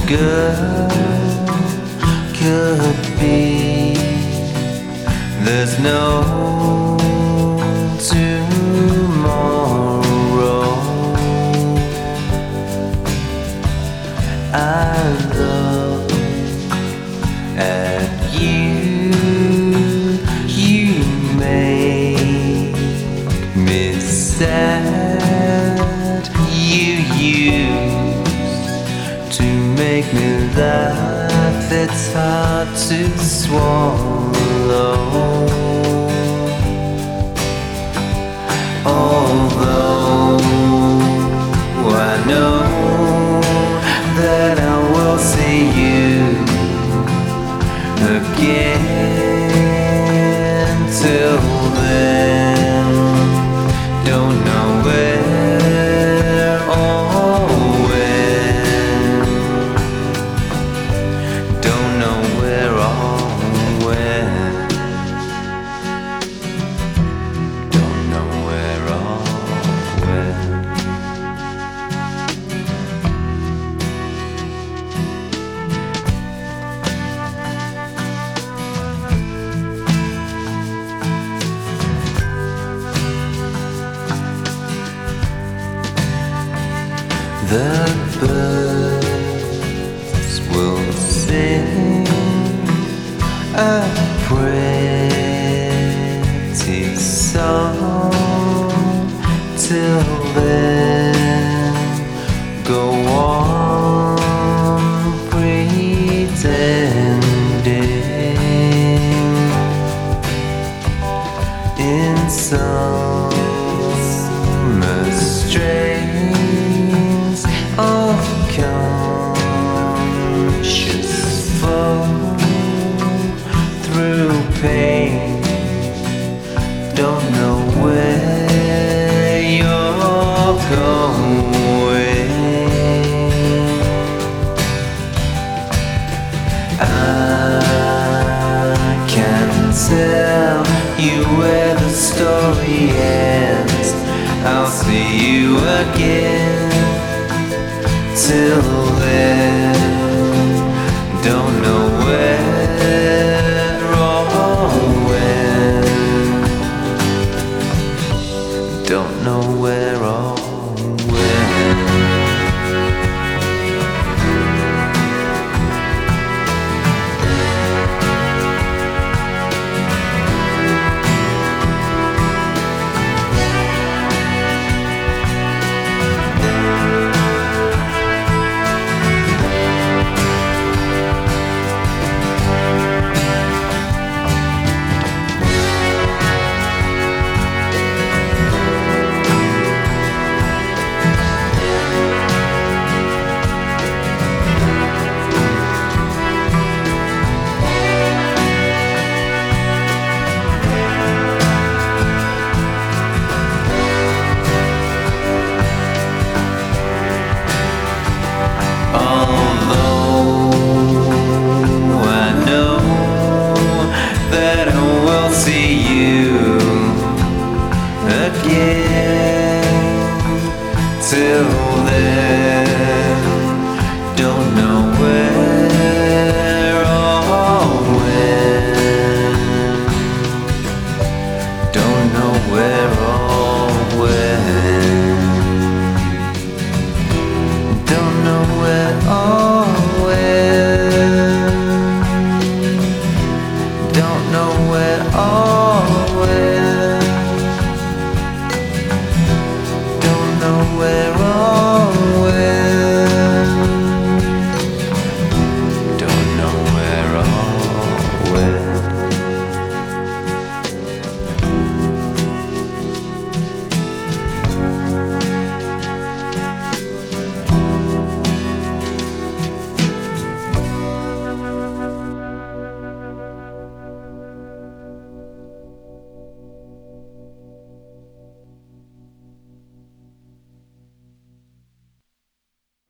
good could be. There's no tomorrow. I look at you, you make me sad. You used to make me laugh, it's hard to swallow. Although I know that I will see you again, till then don't know where or when, don't know where or when, don't know where or when. The birds will sing a pretty song. Till then, go on pretending in summer strains of conscious flow through pain. Don't know where you're going. I can tell you where the story ends. I'll see you again. Till then, don't know where or when, don't know where or when. See you again. Till then.